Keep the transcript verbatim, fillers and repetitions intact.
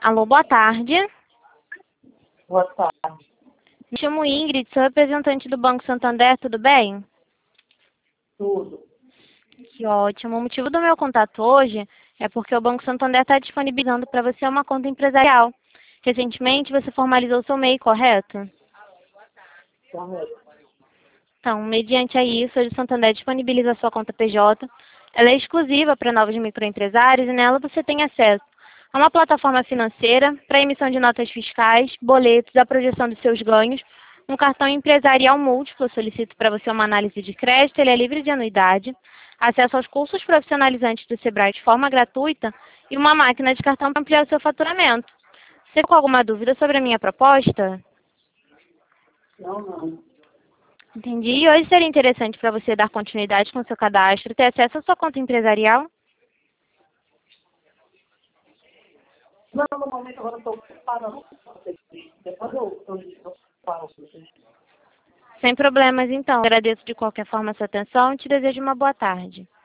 Alô, boa tarde. Boa tarde. Me chamo Ingrid, sou representante do Banco Santander, tudo bem? Tudo. Que ótimo. O motivo do meu contato hoje é porque o Banco Santander está disponibilizando para você uma conta empresarial. Recentemente você formalizou seu M E I, correto? Correto. Então, mediante a isso, hoje o Santander disponibiliza a sua conta P J. Ela é exclusiva para novos microempresários e nela você tem acesso a uma plataforma financeira para emissão de notas fiscais, boletos, a projeção dos seus ganhos, um cartão empresarial múltiplo. Eu solicito para você uma análise de crédito, ele é livre de anuidade, acesso aos cursos profissionalizantes do Sebrae de forma gratuita e uma máquina de cartão para ampliar o seu faturamento. Você ficou com alguma dúvida sobre a minha proposta? Não, não. Entendi. E hoje seria interessante para você dar continuidade com o seu cadastro, ter acesso à sua conta empresarial? Não, no momento agora eu estou ocupada, não. Depois eu eu- eu falo com vocês. Sem problemas, então. Agradeço de qualquer forma a sua atenção e te desejo uma boa tarde.